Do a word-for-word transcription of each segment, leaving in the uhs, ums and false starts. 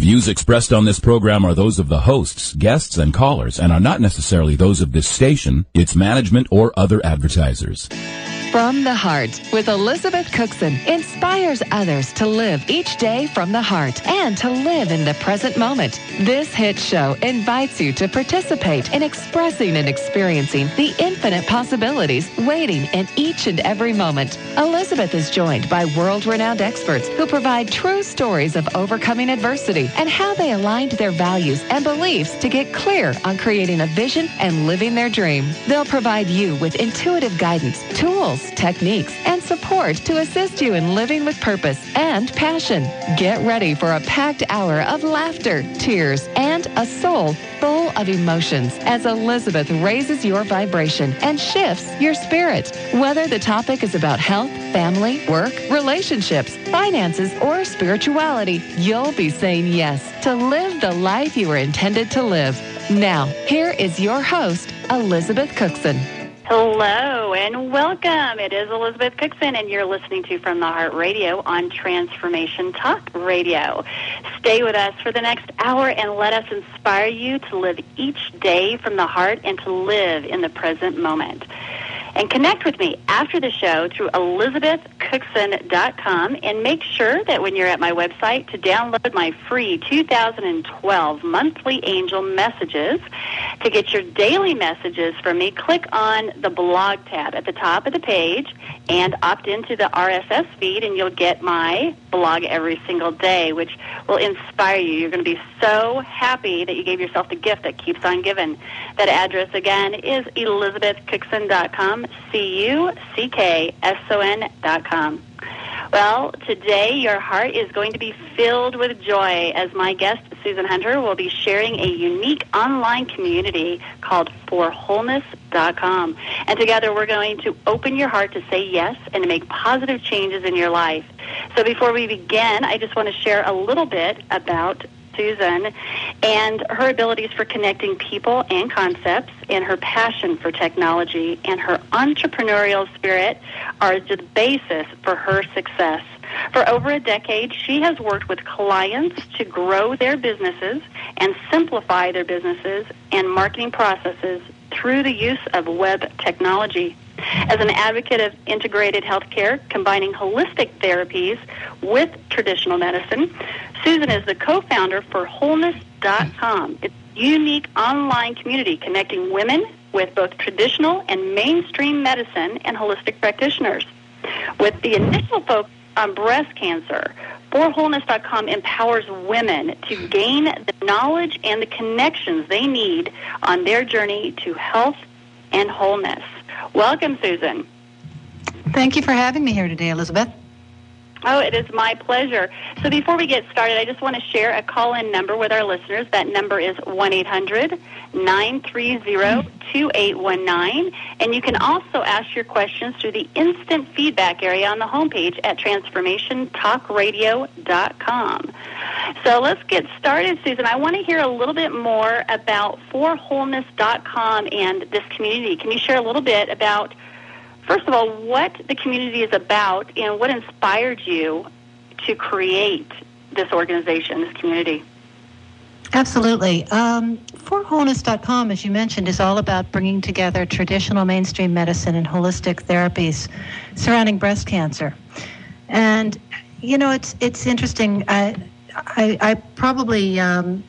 Views expressed on this program are those of the hosts, guests, and callers, and are not necessarily those of this station, its management, or other advertisers. From the Heart with Elizabeth Cookson inspires others to live each day from the heart and to live in the present moment. This hit show invites you to participate in expressing and experiencing the infinite possibilities waiting in each and every moment. Elizabeth is joined by world-renowned experts who provide true stories of overcoming adversity and how they aligned their values and beliefs to get clear on creating a vision and living their dream. They'll provide you with intuitive guidance, tools, techniques, and support to assist you in living with purpose and passion. Get ready for a packed hour of laughter, tears, and a soul full of emotions as Elizabeth raises your vibration and shifts your spirit. Whether the topic is about health, family, work, relationships, finances, or spirituality, you'll be saying yes to live the life you were intended to live. Now, here is your host, Elizabeth Cookson. Hello and welcome. It is Elizabeth Cookson, and you're listening to From the Heart Radio on Transformation Talk Radio. Stay with us for the next hour and let us inspire you to live each day from the heart and to live in the present moment. And connect with me after the show through elizabeth cookson dot com, and make sure that when you're at my website to download my free two thousand twelve monthly angel messages. To get your daily messages from me, click on the blog tab at the top of the page and opt into the R S S feed, and you'll get my blog every single day, which will inspire you. You're going to be so happy that you gave yourself the gift that keeps on giving. That address again is elizabeth cookson dot com, C U C K S O N dot com. Well, today your heart is going to be filled with joy as my guest, Susan Hunter, will be sharing a unique online community called for wholeness dot com. And together we're going to open your heart to say yes and to make positive changes in your life. So before we begin, I just want to share a little bit about Susan and her abilities for connecting people and concepts, and her passion for technology and her entrepreneurial spirit are the basis for her success. For over a decade, she has worked with clients to grow their businesses and simplify their businesses and marketing processes through the use of web technology. As an advocate of integrated healthcare, combining holistic therapies with traditional medicine, Susan is the co-founder for wholeness dot com. It's a unique online community connecting women with both traditional and mainstream medicine and holistic practitioners. With the initial focus on breast cancer, for wholeness dot com empowers women to gain the knowledge and the connections they need on their journey to health and wholeness. Welcome, Susan. Thank you for having me here today, Elizabeth. Oh, it is my pleasure. So before we get started, I just want to share a call-in number with our listeners. That number is one eight hundred nine three zero two eight one nine. And you can also ask your questions through the instant feedback area on the homepage at transformation talk radio dot com. So let's get started, Susan. I want to hear a little bit more about for wholeness dot com and this community. Can you share a little bit about, first of all, what the community is about and what inspired you to create this organization, this community? Absolutely. Um, for wholeness dot com, as you mentioned, is all about bringing together traditional mainstream medicine and holistic therapies surrounding breast cancer. And, you know, it's it's interesting. I, I, I probably, um,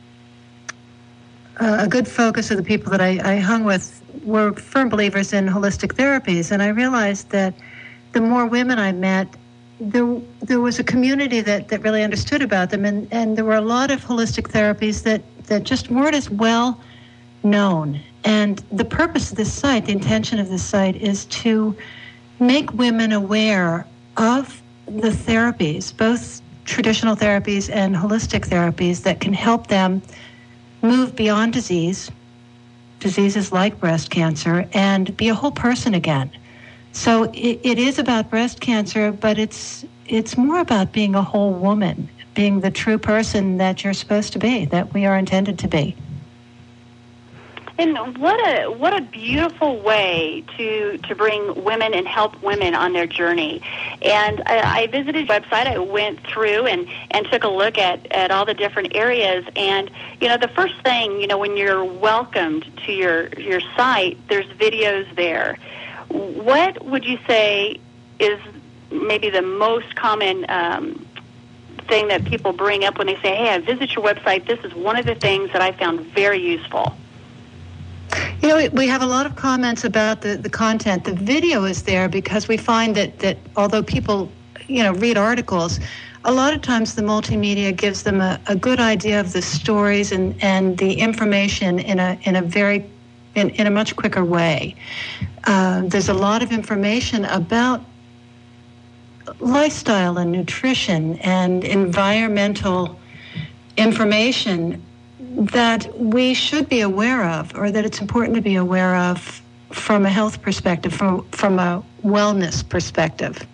a good focus of the people that I, I hung with were firm believers in holistic therapies, and I realized that the more women I met, there there was a community that, that really understood about them, and, and there were a lot of holistic therapies that, that just weren't as well known. And the purpose of this site, the intention of this site, is to make women aware of the therapies, both traditional therapies and holistic therapies, that can help them move beyond disease, diseases like breast cancer, and be a whole person again. So it, it is about breast cancer, but it's it's more about being a whole woman, being the true person that you're supposed to be, that we are intended to be. And what a what a beautiful way to to bring women and help women on their journey. And I, I visited your website. I went through and, and took a look at, at all the different areas. And, you know, the first thing, you know, when you're welcomed to your, your site, there's videos there. What would you say is maybe the most common um, thing that people bring up when they say, hey, I visit your website, this is one of the things that I found very useful? You know, we have a lot of comments about the, the content. The video is there because we find that, that although people, you know, read articles, a lot of times the multimedia gives them a, a good idea of the stories and, and the information in a in a very in, in a much quicker way. Uh, there's a lot of information about lifestyle and nutrition and environmental information that we should be aware of, or that it's important to be aware of from a health perspective, from from a wellness perspective.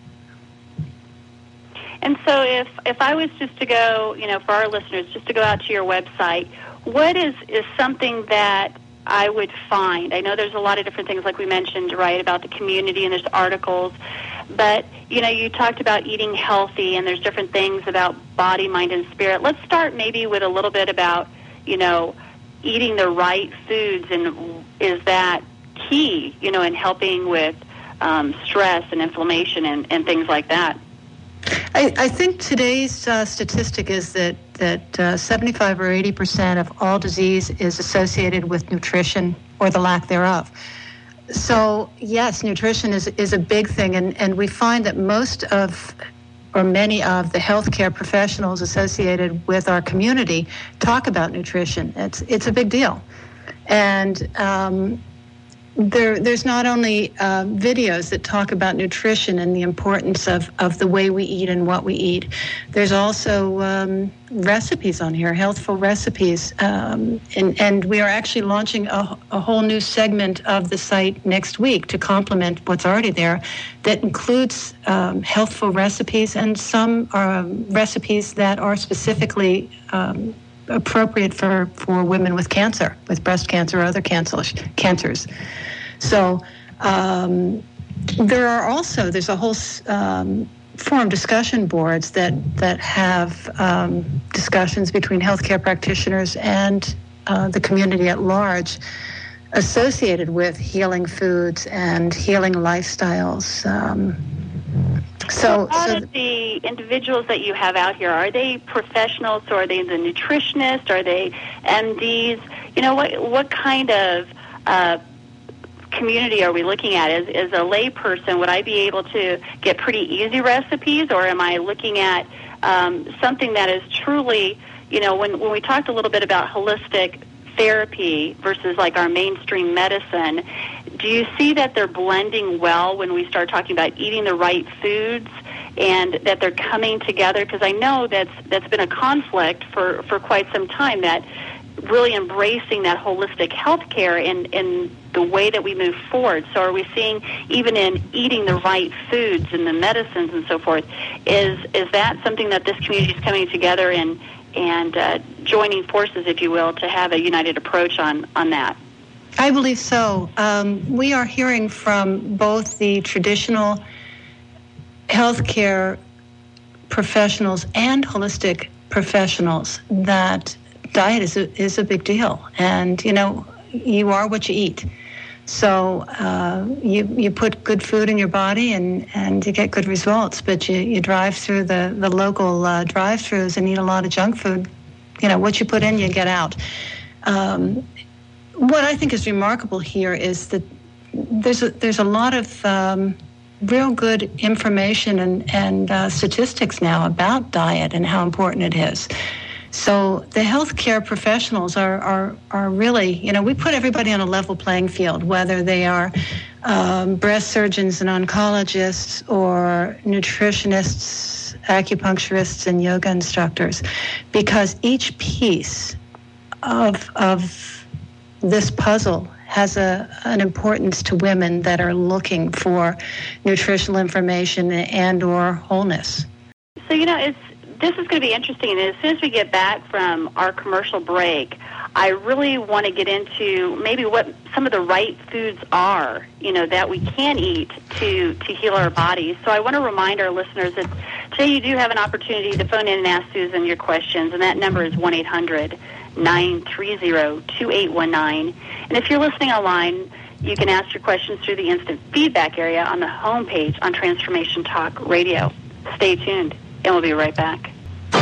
And so if, if I was just to go, you know, for our listeners, just to go out to your website, what is, is something that I would find? I know there's a lot of different things, like we mentioned, right, about the community, and there's articles. But, you know, you talked about eating healthy, and there's different things about body, mind, and spirit. Let's start maybe with a little bit about, you know, eating the right foods, and is that key, you know, in helping with um, stress and inflammation and, and things like that? I, I think today's uh, statistic is that, that uh, seventy-five or eighty percent of all disease is associated with nutrition or the lack thereof. So, yes, nutrition is, is a big thing, and, and we find that most of or many of the healthcare professionals associated with our community talk about nutrition. It's it's a big deal. And um, there there's not only uh, videos that talk about nutrition and the importance of, of the way we eat and what we eat. There's also um, recipes on here, healthful recipes. Um, and, and we are actually launching a, a whole new segment of the site next week to complement what's already there that includes um, healthful recipes, and some are recipes that are specifically um, appropriate for, for women with cancer, with breast cancer or other cancers. cancers. So um, there are also, there's a whole um, forum discussion boards that, that have um, discussions between healthcare practitioners and uh, the community at large associated with healing foods and healing lifestyles. Um, So, a lot so of the individuals that you have out here, are they professionals, or are they the nutritionists? Are they M Ds? You know, what what kind of uh, community are we looking at? As, as a lay person, would I be able to get pretty easy recipes, or am I looking at um, something that is truly, you know, when, when we talked a little bit about holistic therapy versus like our mainstream medicine, do you see that they're blending well when we start talking about eating the right foods, and that they're coming together? Because I know that's that's been a conflict for, for quite some time, that really embracing that holistic health care in, in the way that we move forward. So are we seeing, even in eating the right foods and the medicines and so forth, is is that something that this community is coming together and and uh, joining forces, if you will, to have a united approach on, on that? I believe so. Um, we are hearing from both the traditional healthcare professionals and holistic professionals that diet is a, is a big deal. And, you know, you are what you eat. So uh, you you put good food in your body and, and you get good results. But you, you drive through the, the local uh, drive-thrus and eat a lot of junk food. You know, what you put in, you get out. Um, what I think is remarkable here is that there's a, there's a lot of um, real good information and, and uh, statistics now about diet and how important it is. So the healthcare professionals are, are are really, you know, we put everybody on a level playing field, whether they are um, breast surgeons and oncologists or nutritionists, acupuncturists, and yoga instructors, because each piece of of this puzzle has a an importance to women that are looking for nutritional information and or wholeness. So, you know, it's this is going to be interesting. And as soon as we get back from our commercial break, I really want to get into maybe what some of the right foods are, you know, that we can eat to, to heal our bodies. So I want to remind our listeners that today you do have an opportunity to phone in and ask Susan your questions, and that number is one eight hundred nine three zero two eight one nine. And if you're listening online, you can ask your questions through the instant feedback area on the homepage on Transformation Talk Radio. Stay tuned, and we'll be right back.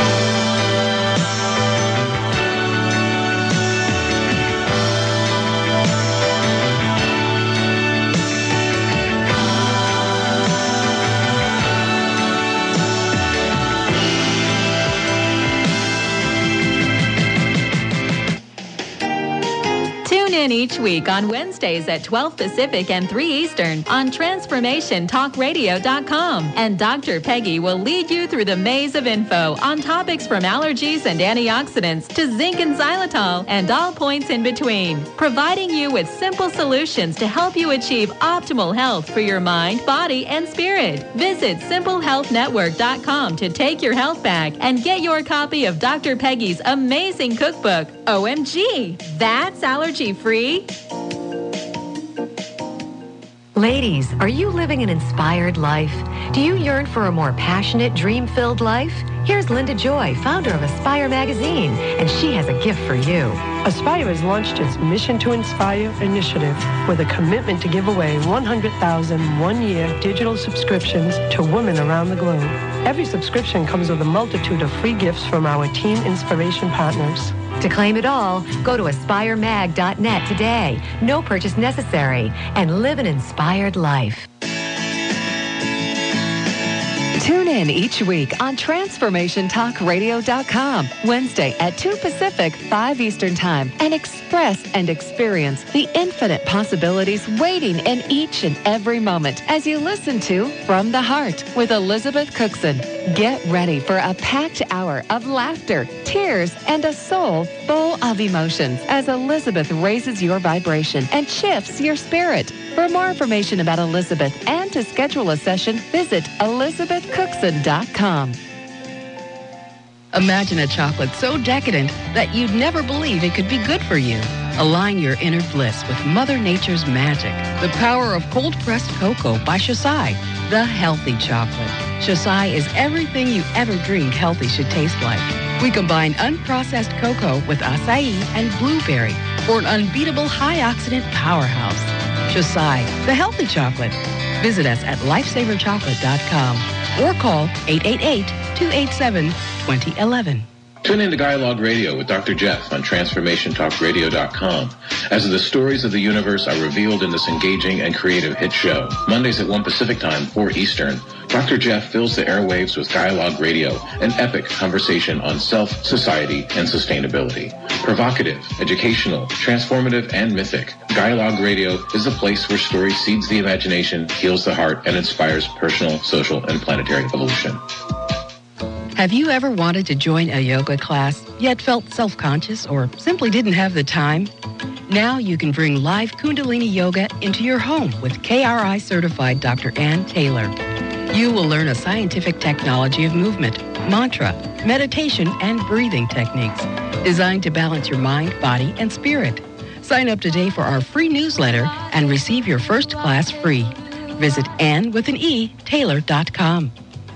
In each week on Wednesdays at twelve Pacific and three Eastern on Transformation Talk Radio dot com. And Doctor Peggy will lead you through the maze of info on topics from allergies and antioxidants to zinc and xylitol and all points in between, providing you with simple solutions to help you achieve optimal health for your mind, body, and spirit. Visit simple health network dot com to take your health back and get your copy of Doctor Peggy's amazing cookbook. O M G, that's allergy-free. Ladies, are you living an inspired life? Do you yearn for a more passionate, dream-filled life? Here's Linda Joy, founder of Aspire Magazine, and she has a gift for you. Aspire has launched its Mission to Inspire initiative with a commitment to give away one hundred thousand one-year digital subscriptions to women around the globe. Every subscription comes with a multitude of free gifts from our Teen Inspiration partners. To claim it all, go to aspire mag dot net today. No purchase necessary, and live an inspired life. Tune in each week on Transformation Talk Radio dot com, Wednesday at two Pacific, five Eastern Time, and express and experience the infinite possibilities waiting in each and every moment as you listen to From the Heart with Elizabeth Cookson. Get ready for a packed hour of laughter, tears, and a soul full of emotions as Elizabeth raises your vibration and shifts your spirit. For more information about Elizabeth and to schedule a session, visit elizabeth cookson dot com. Imagine a chocolate so decadent that you'd never believe it could be good for you. Align your inner bliss with Mother Nature's magic. The power of cold-pressed cocoa by Shasai, the healthy chocolate. Shasai is everything you ever dreamed healthy should taste like. We combine unprocessed cocoa with acai and blueberry for an unbeatable high-oxidant powerhouse. Shasai, the healthy chocolate. Visit us at lifesaver chocolate dot com or call eight eight eight, two eight seven, two zero one one. Tune in to Dialogue Radio with Doctor Jeff on Transformation Talk Radio dot com as the stories of the universe are revealed in this engaging and creative hit show. Mondays at one Pacific Time, four Eastern, Doctor Jeff fills the airwaves with Dialogue Radio, an epic conversation on self, society, and sustainability. Provocative, educational, transformative, and mythic, Dialogue Radio is the place where story seeds the imagination, heals the heart, and inspires personal, social, and planetary evolution. Have you ever wanted to join a yoga class, yet felt self-conscious or simply didn't have the time? Now you can bring live Kundalini Yoga into your home with K R I-certified Doctor Ann Taylor. You will learn a scientific technology of movement, mantra, meditation, and breathing techniques designed to balance your mind, body, and spirit. Sign up today for our free newsletter and receive your first class free. Visit Ann with an E, Taylor dot com.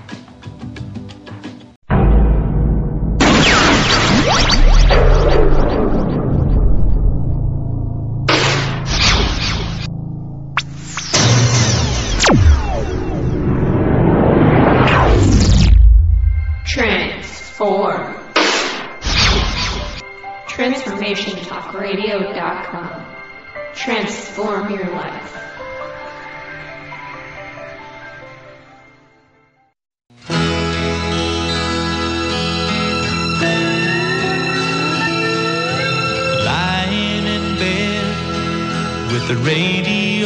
Transform. Transformation Talk Radio dot com. Transform your life. Lying in bed with the radio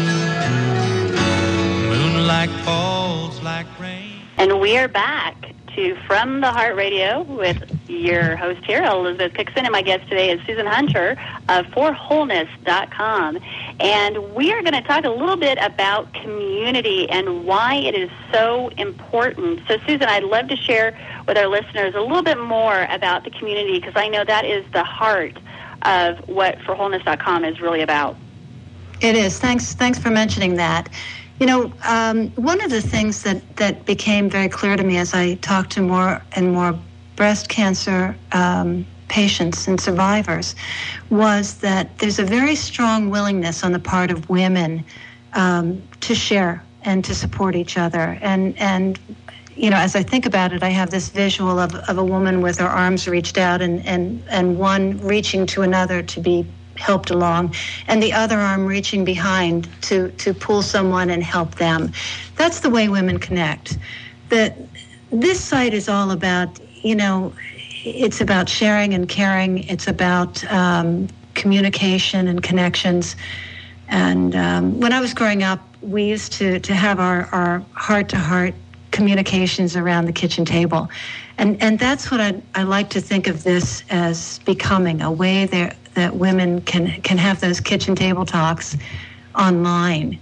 on. Moonlight falls like rain. And we are back to to From the Heart Radio with your host here, Elizabeth Cookson, and my guest today is Susan Hunter of for wholeness dot com. And we are going to talk a little bit about community and why it is so important. So, Susan, I'd love to share with our listeners a little bit more about the community, because I know that is the heart of what for wholeness dot com is really about. It is. Thanks, thanks for mentioning that. You know, um, one of the things that, that became very clear to me as I talked to more and more breast cancer um, patients and survivors was that there's a very strong willingness on the part of women um, to share and to support each other. And, and you know, as I think about it, I have this visual of, of a woman with her arms reached out and, and, and one reaching to another to be helped along, and the other arm reaching behind to, to pull someone and help them. That's the way women connect. That this site is all about, you know, it's about sharing and caring. It's about um, communication and connections. And um, when I was growing up, we used to, to have our, our heart-to-heart communications around the kitchen table. And and that's what I, I like to think of this as becoming, a way there that women can can have those kitchen table talks online.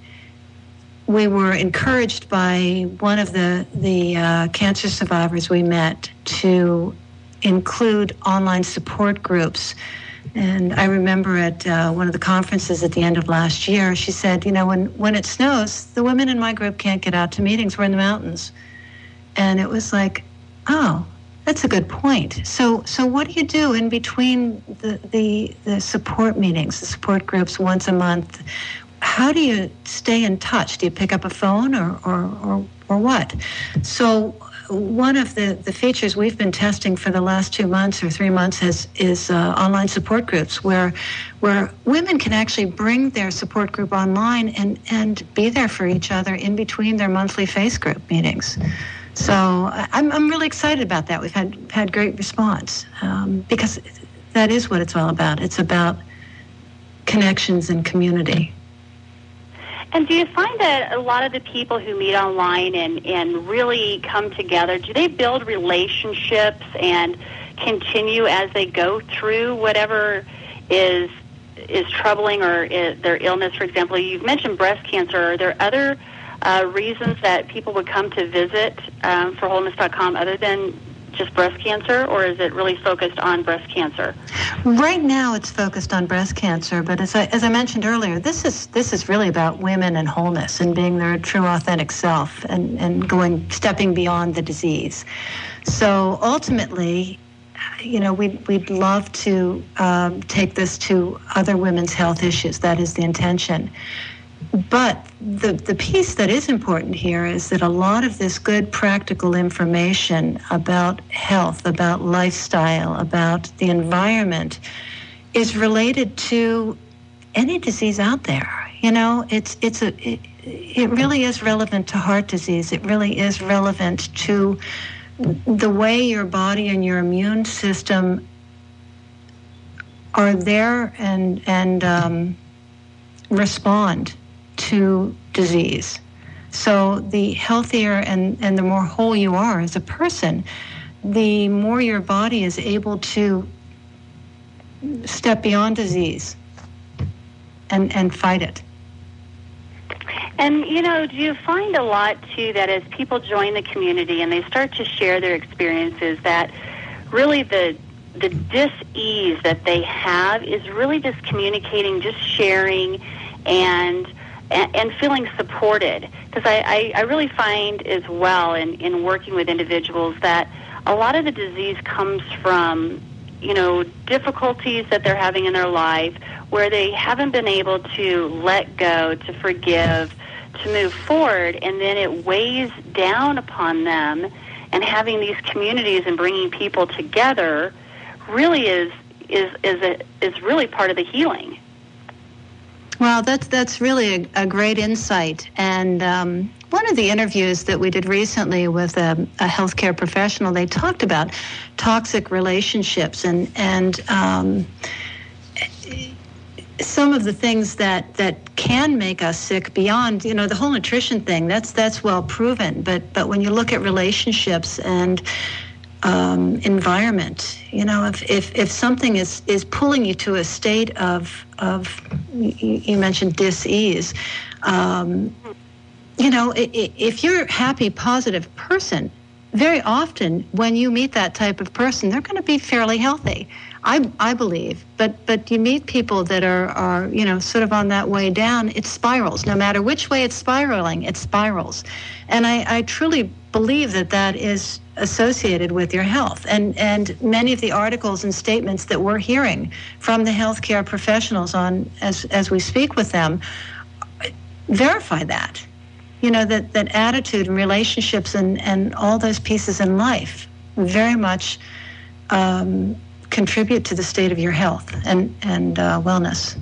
We were encouraged by one of the, the uh, cancer survivors we met to include online support groups. And I remember at uh, one of the conferences at the end of last year, she said, you know, when, when it snows, the women in my group can't get out to meetings. We're in the mountains. And it was like, oh, that's a good point. So so what do you do in between the, the, the support meetings, the support groups once a month? How do you stay in touch? Do you pick up a phone or or, or, or what? So one of the, the features we've been testing for the last two months or three months has, is uh, online support groups where where women can actually bring their support group online and, and be there for each other in between their monthly face group meetings. So I'm I'm really excited about that. We've had had great response um, because that is what it's all about. It's about connections and community. And do you find that a lot of the people who meet online and, and really come together, do they build relationships and continue as they go through whatever is is troubling or is their illness? For example, you've mentioned breast cancer. Are there other uh, reasons that people would come to visit um, for wholeness dot com other than just breast cancer, or is it really focused on breast cancer? Right now, it's focused on breast cancer, but as I as I mentioned earlier, this is this is really about women and wholeness and being their true, authentic self and, and going stepping beyond the disease. So ultimately, you know, we'd we'd love to um, take this to other women's health issues. That is the intention. But the, the piece that is important here is that a lot of this good practical information about health, about lifestyle, about the environment is related to any disease out there. You know, it's it's a it, it really is relevant to heart disease. It really is relevant to the way your body and your immune system are there and and um, respond to disease. So the healthier and, and the more whole you are as a person, the more your body is able to step beyond disease and, and fight it. And, you know, do you find a lot, too, that as people join the community and they start to share their experiences, that really the the dis-ease that they have is really just communicating, just sharing, and and, and feeling supported? Because I, I, I really find as well in, in working with individuals that a lot of the disease comes from, you know, difficulties that they're having in their life where they haven't been able to let go, to forgive, to move forward, and then it weighs down upon them. And having these communities and bringing people together really is is is a, is really part of the healing. Well, that's that's really a, a great insight. And um, one of the interviews that we did recently with a, a healthcare professional, they talked about toxic relationships and and um, some of the things that, that can make us sick beyond, you know, the whole nutrition thing, that's that's well proven. But but when you look at relationships and um, environment, you know, if, if, if something is, is pulling you to a state of, of you, you mentioned dis-ease, um, you know, if you're a happy, positive person, very often when you meet that type of person, they're going to be fairly healthy. I, I believe, but but you meet people that are, are, you know, sort of on that way down, it spirals. No matter which way it's spiraling, it spirals. And I, I truly believe that that is associated with your health. And, and many of the articles and statements that we're hearing from the healthcare professionals on as, as we speak with them verify that. You know, that, that attitude and relationships and, and all those pieces in life very much um, contribute to the state of your health and, and uh, wellness.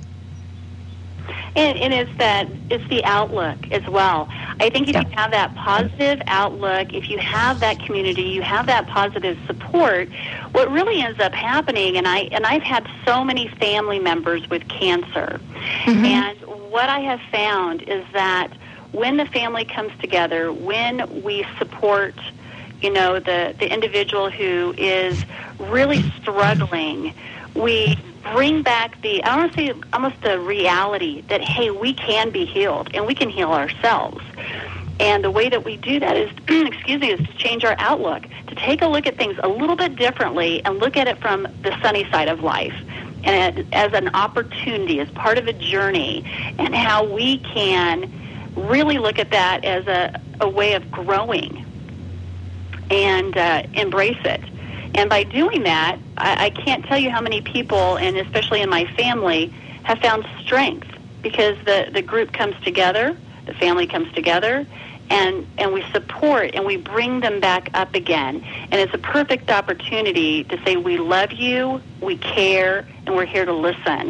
And, and it's that it's the outlook as well. I think if yeah. you have that positive outlook, if you have that community, you have that positive support, what really ends up happening, and I and I've had so many family members with cancer, mm-hmm. and what I have found is that when the family comes together, when we support, you know, the, the individual who is really struggling, we bring back the, I want to say almost the reality that, hey, we can be healed and we can heal ourselves. And the way that we do that is, excuse me, is to change our outlook, to take a look at things a little bit differently and look at it from the sunny side of life and as an opportunity, as part of a journey, and how we can really look at that as a, a way of growing and uh, embrace it. And by doing that, I, I can't tell you how many people, and especially in my family, have found strength because the, the group comes together, the family comes together, and, and we support and we bring them back up again. And it's a perfect opportunity to say, we love you, we care, and we're here to listen.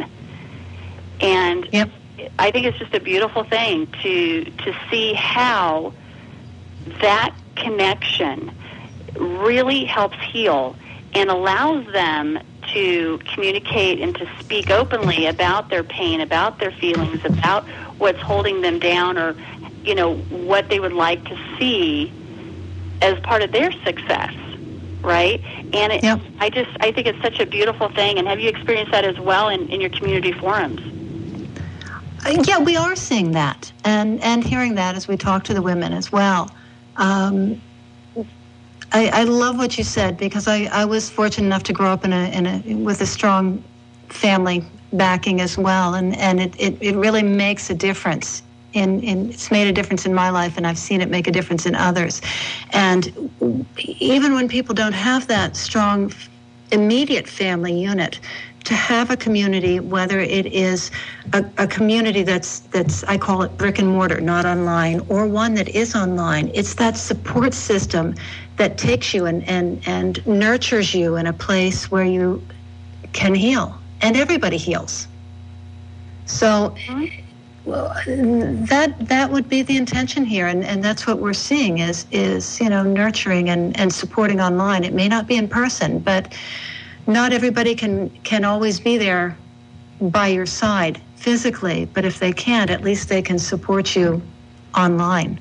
And yep. I think it's just a beautiful thing to to see how that connection really helps heal and allows them to communicate and to speak openly about their pain, about their feelings, about what's holding them down, or, you know, what they would like to see as part of their success, right? And it, yep. I just, I think it's such a beautiful thing. And have you experienced that as well in, in your community forums? Yeah, we are seeing that and, and hearing that as we talk to the women as well. Um, I, I love what you said because I, I was fortunate enough to grow up in a, in a with a strong family backing as well, and, and it, it, it really makes a difference. In, in it's made a difference in my life, and I've seen it make a difference in others. And even when people don't have that strong immediate family unit, to have a community, whether it is a, a community that's, that's, I call it brick and mortar, not online, or one that is online, it's that support system that takes you and, and, and nurtures you in a place where you can heal. And everybody heals. So well, that that would be the intention here, and, and that's what we're seeing is, is you know, nurturing and, and supporting online. It may not be in person, but not everybody can, can always be there by your side physically, but if they can't, at least they can support you online.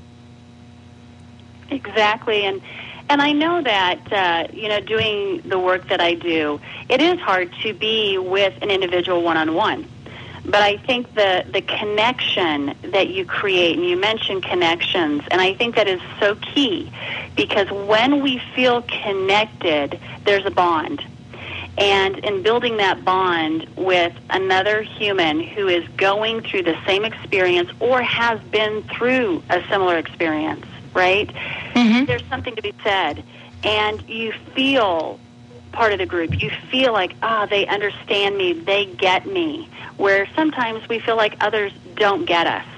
Exactly, and and I know that, uh, you know, doing the work that I do, it is hard to be with an individual one-on-one. But I think the, the connection that you create, and you mentioned connections, and I think that is so key, because when we feel connected, there's a bond. And in building that bond with another human who is going through the same experience or has been through a similar experience, right? Mm-hmm. There's something to be said. And you feel part of the group. You feel like, ah, oh, they understand me, they get me, where sometimes we feel like others don't get us.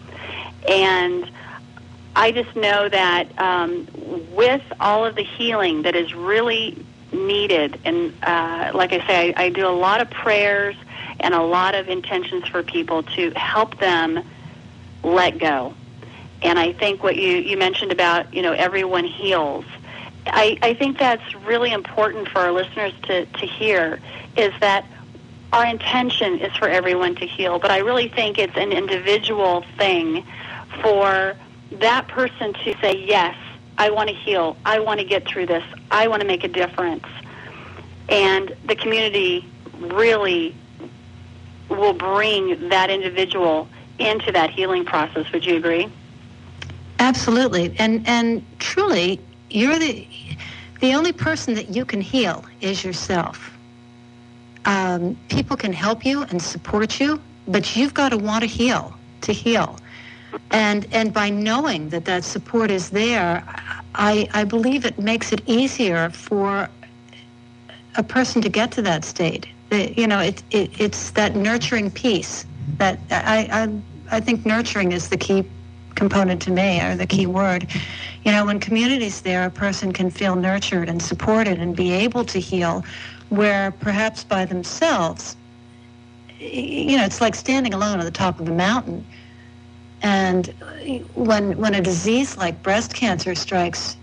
And I just know that um, with all of the healing that is really needed, and uh, like I say, I, I do a lot of prayers and a lot of intentions for people to help them let go. And I think what you, you mentioned about, you know, everyone heals, I, I think that's really important for our listeners to, to hear, is that our intention is for everyone to heal, but I really think it's an individual thing for that person to say, yes, I want to heal, I want to get through this, I want to make a difference. And the community really will bring that individual into that healing process. Would you agree? Absolutely. And and truly, you're the the only person that you can heal is yourself. Um, people can help you and support you, but you've got to want to heal, to heal. And and by knowing that that support is there, I, I believe it makes it easier for a person to get to that state. It, you know, it, it it's that nurturing piece that I, I I think nurturing is the key component to me, or the key word. You know, when community's there, a person can feel nurtured and supported and be able to heal, where perhaps by themselves, you know, it's like standing alone at the top of a mountain. And when when a disease like breast cancer strikes,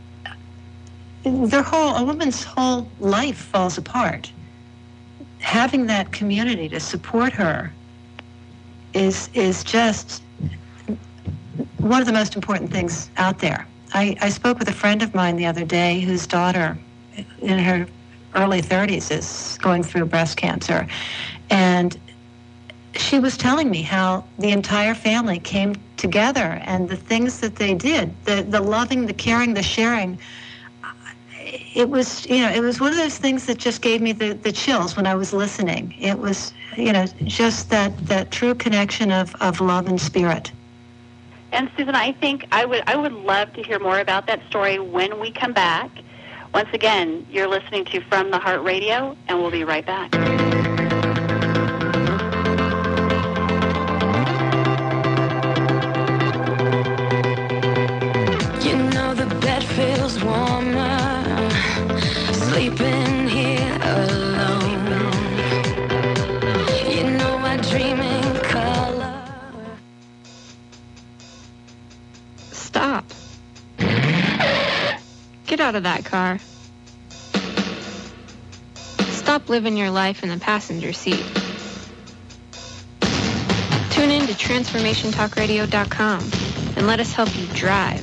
their whole a woman's whole life falls apart. Having that community to support her is is just one of the most important things out there. I, I spoke with a friend of mine the other day whose daughter in her early thirties is going through breast cancer, and she was telling me how the entire family came together and the things that they did, the the loving, the caring, the sharing. It was, you know, it was one of those things that just gave me the, the chills when I was listening. It was, you know, just that, that true connection of, of love and spirit. And Susan, I think I would I would love to hear more about that story when we come back. Once again, you're listening to From the Heart Radio, and we'll be right back. You know the bed feels warmer, sleeping here alone. You know I dream in color. Stop. Get out of that car. Stop living your life in the passenger seat. Tune in to transformation talk radio dot com and let us help you drive.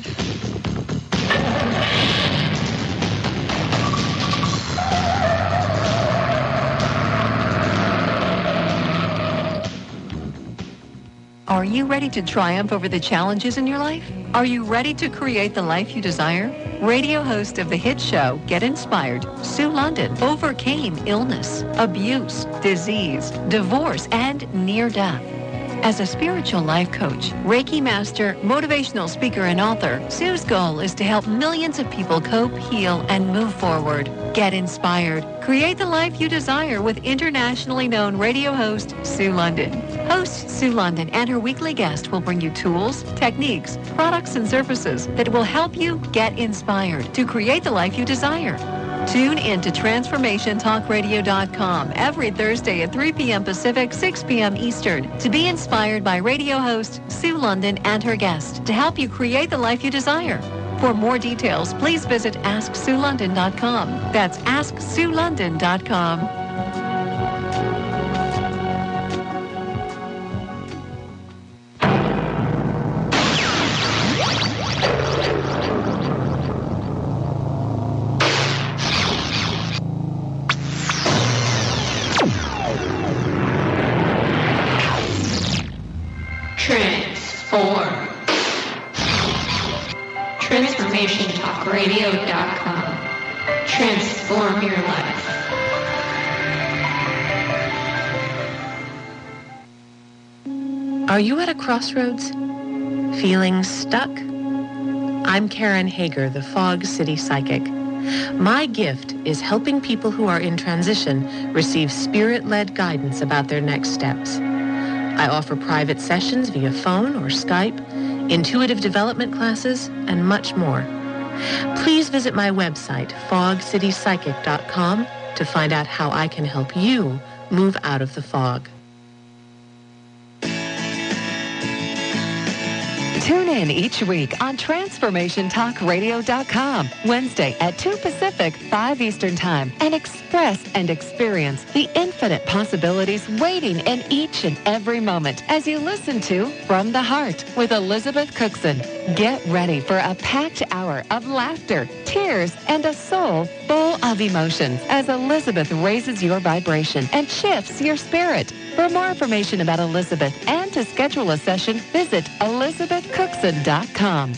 Are you ready to triumph over the challenges in your life? Are you ready to create the life you desire? Radio host of the hit show Get Inspired, Sue London, overcame illness, abuse, disease, divorce, and near death. As a spiritual life coach, Reiki master, motivational speaker, and author, Sue's goal is to help millions of people cope, heal, and move forward. Get inspired. Create the life you desire with internationally known radio host Sue London. Host Sue London and her weekly guest will bring you tools, techniques, products, and services that will help you get inspired to create the life you desire. Tune in to transformation talk radio dot com every Thursday at three p.m. Pacific, six p.m. Eastern to be inspired by radio host Sue London and her guest to help you create the life you desire. For more details, please visit ask sue london dot com. That's ask sue london dot com. Transform. transformation talk radio dot com. Transform your life. Are you at a crossroads? Feeling stuck? I'm Karen Hager, the Fog City Psychic. My gift is helping people who are in transition receive spirit-led guidance about their next steps. I offer private sessions via phone or Skype, intuitive development classes, and much more. Please visit my website, fog city psychic dot com, to find out how I can help you move out of the fog. Tune in each week on Transformation Talk Radio dot com, Wednesday at two Pacific, five Eastern Time, and express and experience the infinite possibilities waiting in each and every moment as you listen to From the Heart with Elizabeth Cookson. Get ready for a packed hour of laughter, tears, and a soul full of emotions as Elizabeth raises your vibration and shifts your spirit. For more information about Elizabeth and to schedule a session, visit Elizabeth Cookson dot com.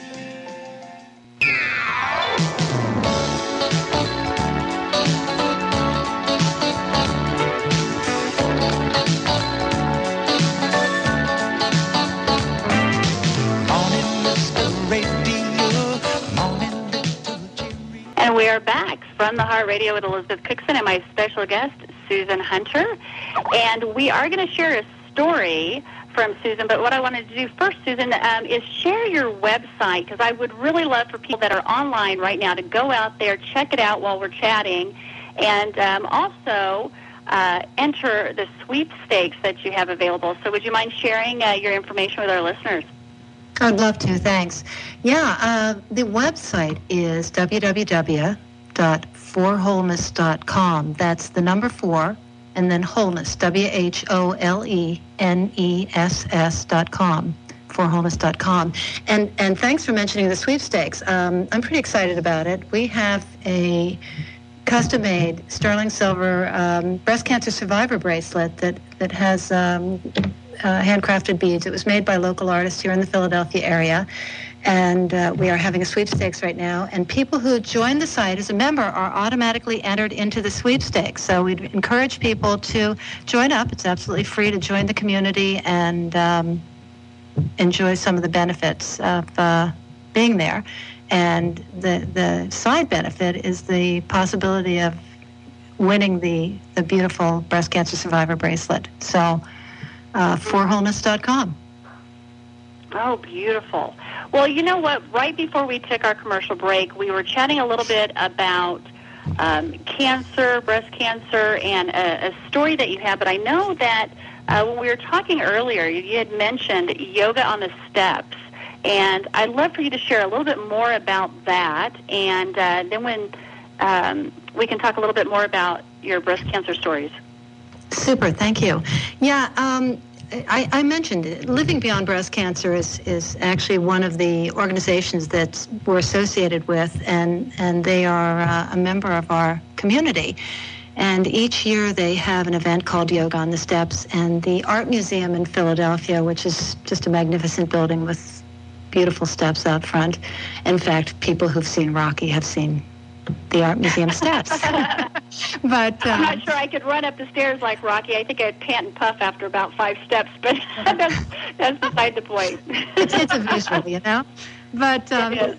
And we are back from the Heart Radio with Elizabeth Cookson and my special guest, Susan Hunter. And we are going to share a story from Susan, but what I wanted to do first, Susan, um, is share your website, because I would really love for people that are online right now to go out there, check it out while we're chatting, and um, also uh, enter the sweepstakes that you have available. So would you mind sharing uh, your information with our listeners? I'd love to, thanks. Yeah, uh, the website is w w w dot for wholeness dot com. That's the number four, and then wholeness, W H O L E N E S S dot com, for wholeness dot com. And, and thanks for mentioning the sweepstakes. Um, I'm pretty excited about it. We have a custom-made sterling silver um, breast cancer survivor bracelet that, that has... Um, Uh, handcrafted beads. It was made by local artists here in the Philadelphia area, and uh, we are having a sweepstakes right now, and people who join the site as a member are automatically entered into the sweepstakes. So we'd encourage people to join up. It's absolutely free to join the community and um, enjoy some of the benefits of uh, being there. And the the side benefit is the possibility of winning the, the beautiful breast cancer survivor bracelet. So Uh, for wholeness dot com. Oh, beautiful. Well, you know what? Right before we took our commercial break, we were chatting a little bit about um, cancer, breast cancer, and a, a story that you have. But I know that uh, when we were talking earlier, you, you had mentioned yoga on the steps. And I'd love for you to share a little bit more about that. And uh, then when um, we can talk a little bit more about your breast cancer stories. Super, thank you. Yeah, um, I, I mentioned it. Living Beyond Breast Cancer is, is actually one of the organizations that we're associated with, and, and they are uh, a member of our community. And each year they have an event called Yoga on the Steps, and the Art Museum in Philadelphia, which is just a magnificent building with beautiful steps out front. In fact, people who've seen Rocky have seen the Art Museum steps. But um, I'm not sure I could run up the stairs like Rocky. I think I'd pant and puff after about five steps, but that's, that's beside the point. it's, it's a visual, you know? But um, it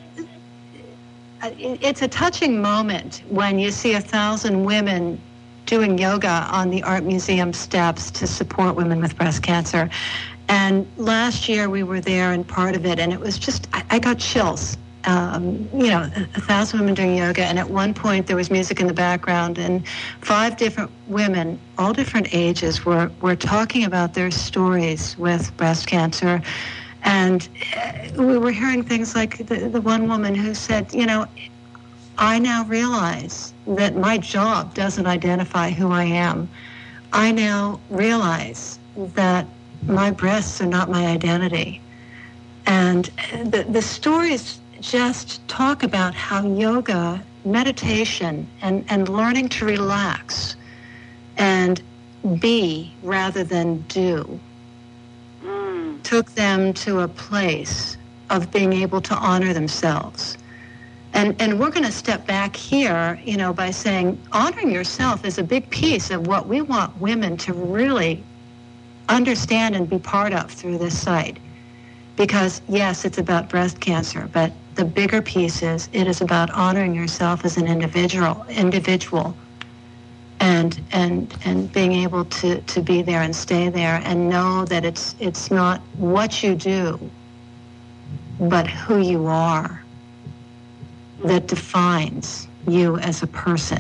is. It's a touching moment when you see a thousand women doing yoga on the Art Museum steps to support women with breast cancer. And last year we were there and part of it, and it was just, I, I got chills. Um, you know, a, a thousand women doing yoga, and at one point there was music in the background, and five different women, all different ages, were, were talking about their stories with breast cancer. And uh, we were hearing things like the, the one woman who said, you know, I now realize that my job doesn't identify who I am. I now realize that my breasts are not my identity. And the, the stories just talk about how yoga, meditation, and, and learning to relax and be rather than do Mm. took them to a place of being able to honor themselves. And and we're going to step back here, you know, by saying honoring yourself is a big piece of what we want women to really understand and be part of through this site. Because, yes, it's about breast cancer, but the bigger piece is it is about honoring yourself as an individual, individual, and and and being able to, to be there and stay there and know that it's it's not what you do, but who you are that defines you as a person.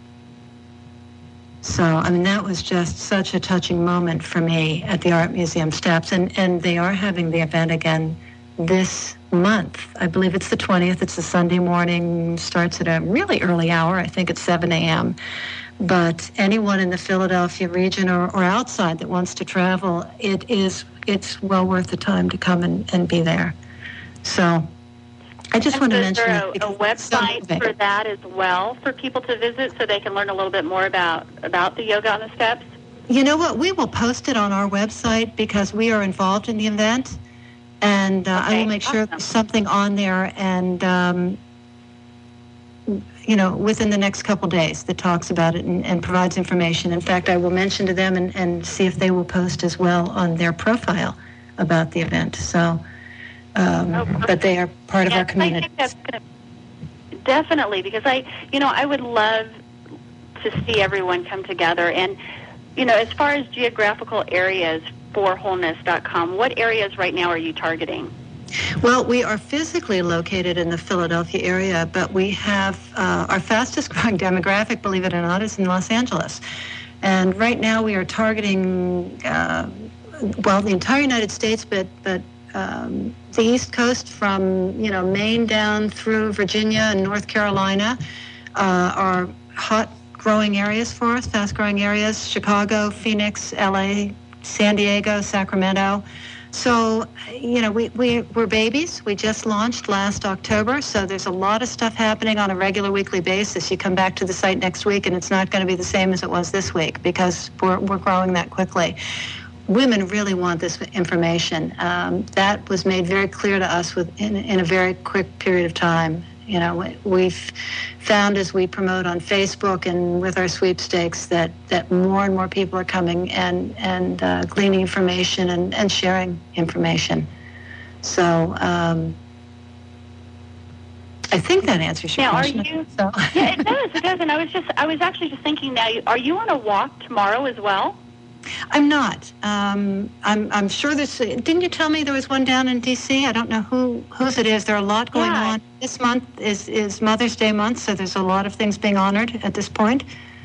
So, I mean, that was just such a touching moment for me at the Art Museum steps, and, and they are having the event again this month. I believe it's the twentieth. It's a Sunday morning, starts at a really early hour. I think it's seven a.m. But anyone in the Philadelphia region or, or outside that wants to travel, it is it's well worth the time to come and, and be there. So I just and want to so mention is there it a, a website so for that as well for people to visit so they can learn a little bit more about, about the Yoga on the Steps? You know what? We will post it on our website because we are involved in the event. And uh, okay, I will make awesome. sure there's something on there and, um, you know, within the next couple days that talks about it and, and provides information. In fact, I will mention to them and, and see if they will post as well on their profile about the event. So, um, oh, but they are part of yeah, our community. I think that's gonna, definitely, because I, you know, I would love to see everyone come together. And, you know, as far as geographical areas for wholeness dot com, what areas right now are you targeting? Well, we are physically located in the Philadelphia area, but we have uh, our fastest growing demographic, believe it or not, is in Los Angeles. And right now we are targeting, uh, well, the entire United States, but, but um, the East Coast from, you know, Maine down through Virginia and North Carolina uh, are hot growing areas for us, fast growing areas, Chicago, Phoenix, L A, San Diego, Sacramento. So, you know, we, we, we're babies. We just launched last October, so there's a lot of stuff happening on a regular weekly basis. You come back to the site next week, and it's not going to be the same as it was this week because we're, we're growing that quickly. Women really want this information. Um, that was made very clear to us with, in, in a very quick period of time. You know, we've found as we promote on Facebook and with our sweepstakes that, that more and more people are coming and, and uh, gleaning information and, and sharing information. So um, I think that answers your now, question. Are you, so. Yeah, it does. It does. And I was just, I was actually just thinking now, are you on a walk tomorrow as well? I'm not. Um, I'm, I'm sure there's, didn't you tell me there was one down in D C? I don't know who whose it is. There are a lot going yeah. on. This month is, is Mother's Day month, so there's a lot of things being honored at this point.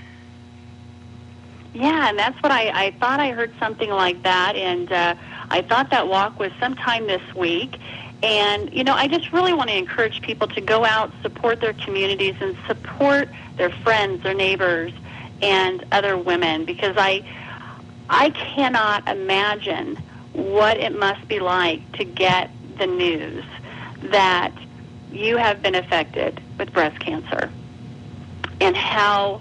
Yeah, and that's what I, I thought I heard something like that, and uh, I thought that walk was sometime this week. And, you know, I just really want to encourage people to go out, support their communities, and support their friends, their neighbors, and other women, because I... I cannot imagine what it must be like to get the news that you have been affected with breast cancer and how,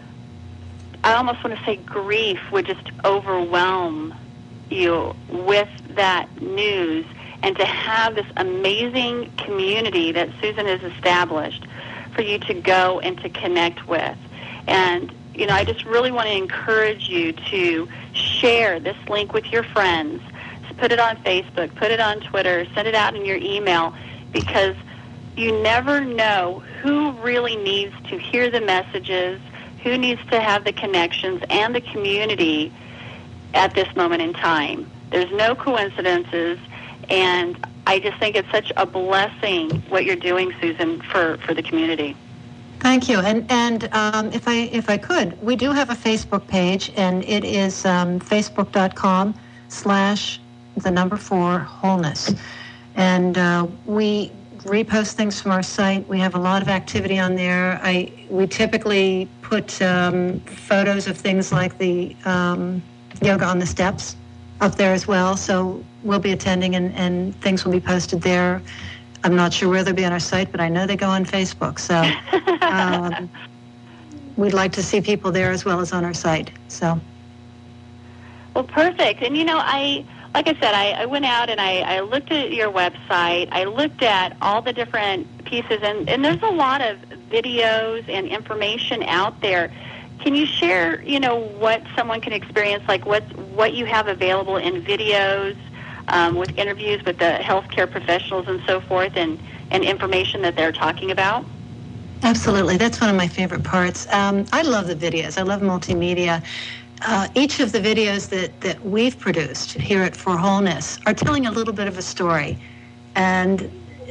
I almost want to say grief would just overwhelm you with that news, and to have this amazing community that Susan has established for you to go and to connect with. And you know, I just really want to encourage you to share this link with your friends. Put it on Facebook, put it on Twitter, send it out in your email, because you never know who really needs to hear the messages, who needs to have the connections and the community at this moment in time. There's no coincidences, and I just think it's such a blessing what you're doing, Susan, for, for the community. Thank you. And and um, if I if I could, we do have a Facebook page, and it is um, facebook.com slash the number four wholeness. And uh, we repost things from our site. We have a lot of activity on there. I we typically put um, photos of things like the um, yoga on the steps up there as well. So we'll be attending, and, and things will be posted there. I'm not sure where they'll be on our site, but I know they go on Facebook. So um, we'd like to see people there as well as on our site. So, well, perfect. And, you know, I, like I said, I, I went out and I, I looked at your website. I looked at all the different pieces, and, and there's a lot of videos and information out there. Can you share, you know, what someone can experience, like what, what you have available in videos, Um, with interviews with the healthcare professionals and so forth, and, and information that they're talking about? Absolutely. That's one of my favorite parts. Um, I love the videos. I love multimedia. Uh, each of the videos that, that we've produced here at For Wholeness are telling a little bit of a story. And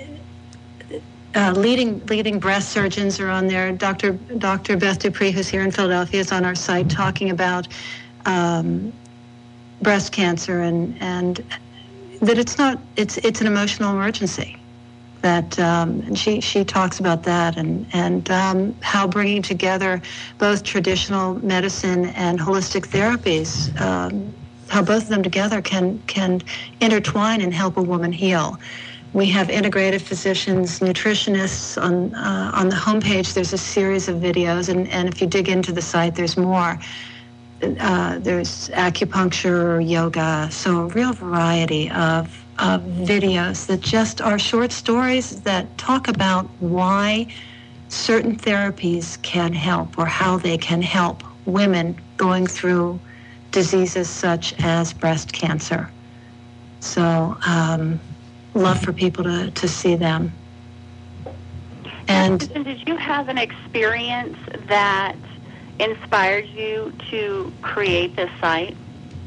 uh, leading leading breast surgeons are on there. Doctor Doctor Beth Dupree, who's here in Philadelphia, is on our site talking about um, breast cancer and and that it's not, it's it's an emotional emergency. That um, and she she talks about that and and um, how bringing together both traditional medicine and holistic therapies, um, how both of them together can can intertwine and help a woman heal. We have integrative physicians, nutritionists on uh, on the homepage. There's a series of videos, and, and if you dig into the site, there's more. Uh, there's acupuncture, yoga, so a real variety of. of videos that just are short stories that talk about why certain therapies can help or how they can help women going through diseases such as breast cancer. So, um, love for people to, to see them. And did you have an experience that inspired you to create this site?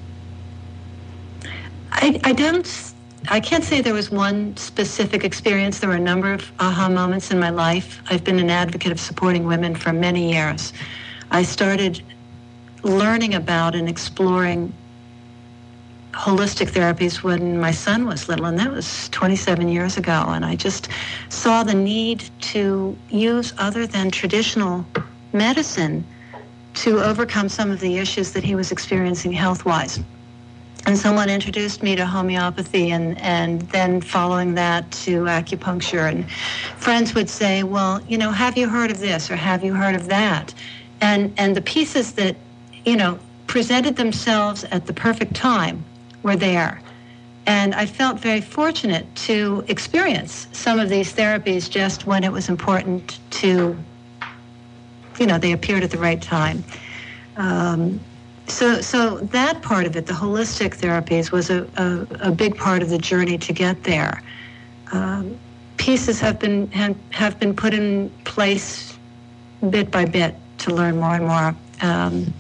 I, I don't... I can't say there was one specific experience. There were a number of aha moments in my life. I've been an advocate of supporting women for many years. I started learning about and exploring holistic therapies when my son was little, and that was twenty-seven years ago. And I just saw the need to use other than traditional medicine to overcome some of the issues that he was experiencing health-wise. And someone introduced me to homeopathy, and, and then following that to acupuncture. And friends would say, well, you know, have you heard of this or have you heard of that? And and the pieces that, you know, presented themselves at the perfect time were there. And I felt very fortunate to experience some of these therapies just when it was important to, you know, they appeared at the right time. Um, So, so that part of it, the holistic therapies, was a, a, a big part of the journey to get there. Um, pieces have been have, have been put in place bit by bit to learn more and more. Um,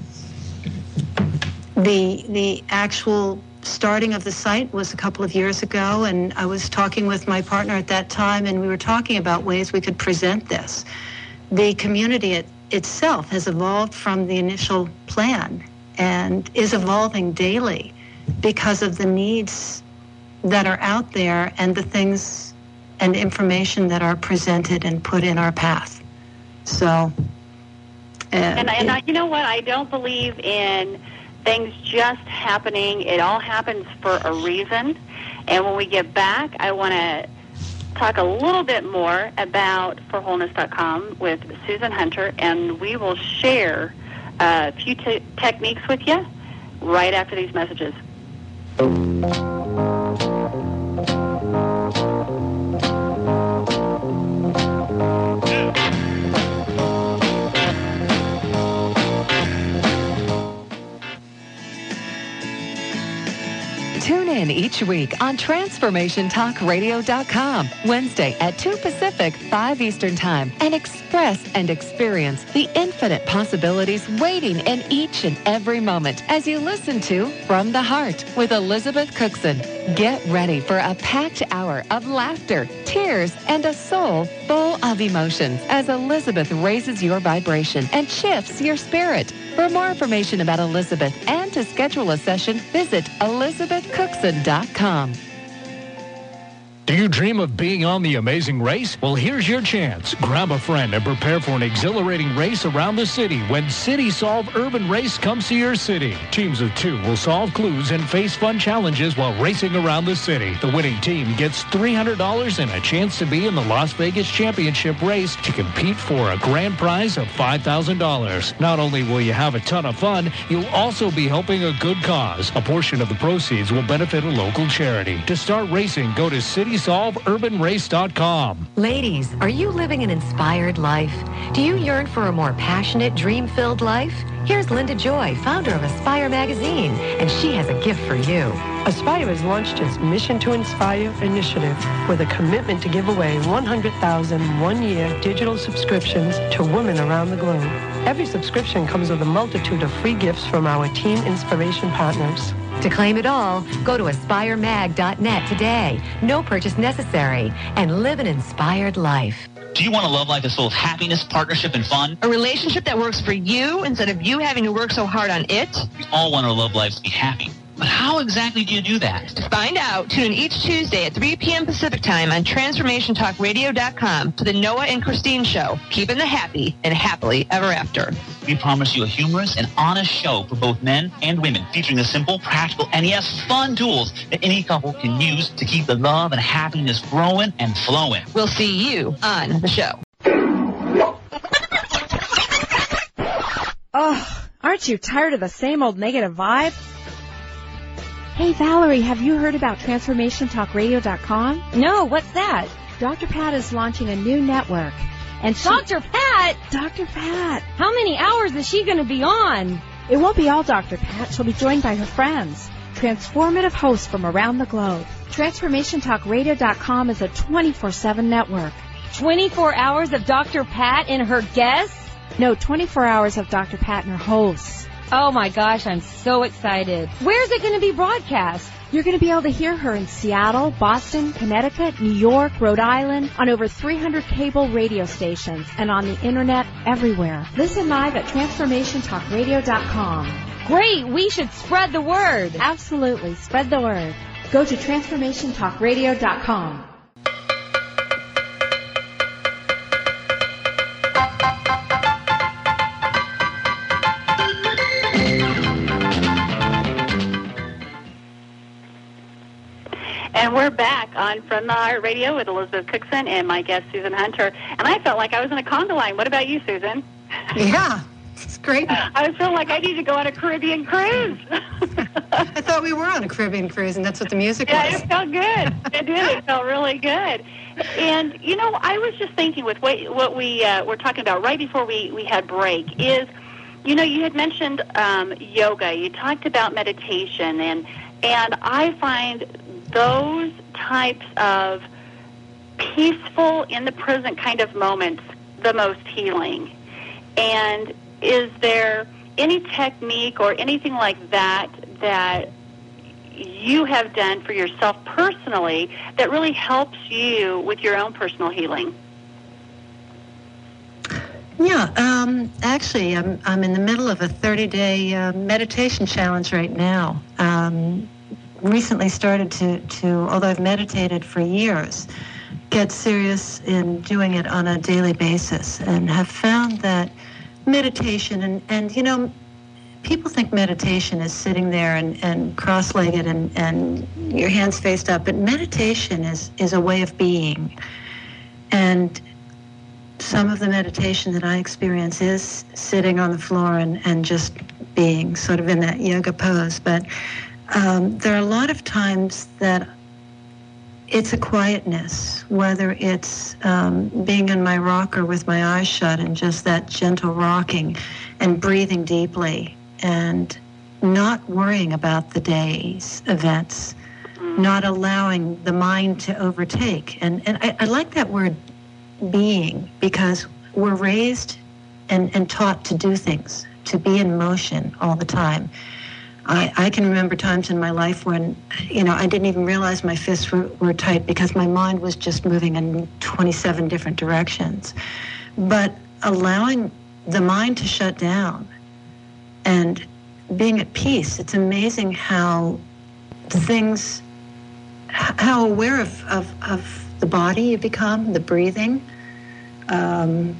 the the actual starting of the site was a couple of years ago, and I was talking with my partner at that time, and we were talking about ways we could present this. The community it, itself has evolved from the initial plan and is evolving daily because of the needs that are out there and the things and information that are presented and put in our path. So, uh, and, and I, you know what? I don't believe in things just happening. It all happens for a reason. And when we get back, I want to talk a little bit more about for wholeness dot com with Susan Hunter, and we will share a few t- techniques with you right after these messages. Tune in each week on Transformation Talk Radio dot com, Wednesday at two Pacific, five Eastern Time, and express and experience the infinite possibilities waiting in each and every moment as you listen to From the Heart with Elizabeth Cookson. Get ready for a packed hour of laughter, tears, and a soul full of emotions as Elizabeth raises your vibration and shifts your spirit. For more information about Elizabeth and to schedule a session, visit Elizabeth Cookson dot com. Do you dream of being on The Amazing Race? Well, here's your chance. Grab a friend and prepare for an exhilarating race around the city when City Solve Urban Race comes to your city. Teams of two will solve clues and face fun challenges while racing around the city. The winning team gets three hundred dollars and a chance to be in the Las Vegas Championship race to compete for a grand prize of five thousand dollars. Not only will you have a ton of fun, you'll also be helping a good cause. A portion of the proceeds will benefit a local charity. To start racing, go to City Solve Urban Race dot com. Ladies, are you living an inspired life? Do you yearn for a more passionate, dream-filled life? Here's Linda Joy, founder of Aspire Magazine, and she has a gift for you. Aspire has launched its Mission to Inspire initiative with a commitment to give away one hundred thousand one-year digital subscriptions to women around the globe. Every subscription comes with a multitude of free gifts from our team inspiration partners. To claim it all, go to aspire mag dot net today. No purchase necessary, and live an inspired life. Do you want a love life that's full of happiness, partnership, and fun? A relationship that works for you instead of you having to work so hard on it? We all want our love lives to be happy. But how exactly do you do that? To find out, tune in each Tuesday at three p.m. Pacific Time on Transformation Talk Radio dot com to the Noah and Christine Show, keeping the happy and happily ever after. We promise you a humorous and honest show for both men and women, featuring the simple, practical, and yes, fun tools that any couple can use to keep the love and happiness growing and flowing. We'll see you on the show. Oh, aren't you tired of the same old negative vibe? Hey, Valerie, have you heard about Transformation Talk Radio dot com? No, what's that? Doctor Pat is launching a new network. And she... Doctor Pat? Doctor Pat. How many hours is she going to be on? It won't be all Doctor Pat. She'll be joined by her friends, transformative hosts from around the globe. Transformation Talk Radio dot com is a twenty-four seven network. twenty-four hours of Doctor Pat and her guests? No, twenty-four hours of Doctor Pat and her hosts. Oh my gosh, I'm so excited. Where's it going to be broadcast? You're going to be able to hear her in Seattle, Boston, Connecticut, New York, Rhode Island, on over three hundred cable radio stations, and on the internet everywhere. Listen live at Transformation Talk Radio dot com. Great, we should spread the word. Absolutely, spread the word. Go to Transformation Talk Radio dot com. And we're back on From the Heart Radio with Elizabeth Cookson and my guest, Susan Hunter. And I felt like I was in a conga line. What about you, Susan? Yeah, it's great. I was feeling like I need to go on a Caribbean cruise. I thought we were on a Caribbean cruise, and that's what the music yeah, was. Yeah, it felt good. It did. It felt really good. And, you know, I was just thinking with what, what we uh, were talking about right before we, we had break is, you know, you had mentioned um, yoga. You talked about meditation, and and I find those types of peaceful, in the present kind of moments the most healing. And is there any technique or anything like that that you have done for yourself personally that really helps you with your own personal healing? Yeah, um, actually, I'm I'm in the middle of a thirty-day uh, meditation challenge right now. Um, recently started to, to, although I've meditated for years, get serious in doing it on a daily basis, and have found that meditation, and, and you know, people think meditation is sitting there and, and cross-legged and, and your hands faced up, but meditation is, is a way of being. And some of the meditation that I experience is sitting on the floor and, and just being sort of in that yoga pose. But um, there are a lot of times that it's a quietness, whether it's um, being in my rocker with my eyes shut and just that gentle rocking and breathing deeply and not worrying about the day's events, not allowing the mind to overtake. And, and I, I like that word being, because we're raised and, and taught to do things, to be in motion all the time. I, I can remember times in my life when, you know, I didn't even realize my fists were, were tight because my mind was just moving in twenty-seven different directions. But allowing the mind to shut down and being at peace, it's amazing how things, how aware of, of, of the body you become, the breathing. Um,